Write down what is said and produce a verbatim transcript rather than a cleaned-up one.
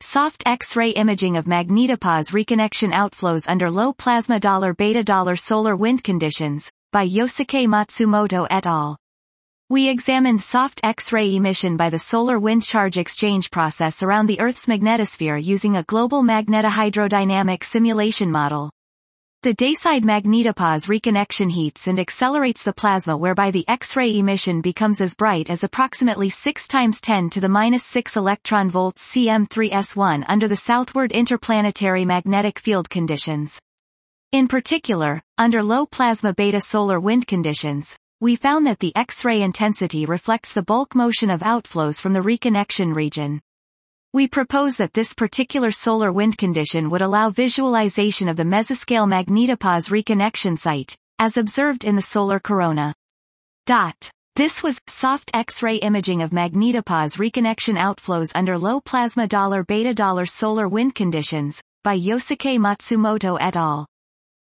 Soft X-ray imaging of magnetopause reconnection outflows under low plasma $beta solar wind conditions, by Yosuke Matsumoto et al. We examined soft X-ray emission by the solar wind charge exchange process around the Earth's magnetosphere using a global magnetohydrodynamic simulation model. The dayside magnetopause reconnection heats and accelerates the plasma, whereby the X-ray emission becomes as bright as approximately six times ten to the minus six electron volts C M three S one under the southward interplanetary magnetic field conditions. In particular, under low plasma beta solar wind conditions, we found that the X-ray intensity reflects the bulk motion of outflows from the reconnection region. We propose that this particular solar wind condition would allow visualization of the mesoscale magnetopause reconnection site, as observed in the solar corona. Dot. This was soft X-ray imaging of magnetopause reconnection outflows under low plasma $beta solar wind conditions, by Yosuke Matsumoto et al.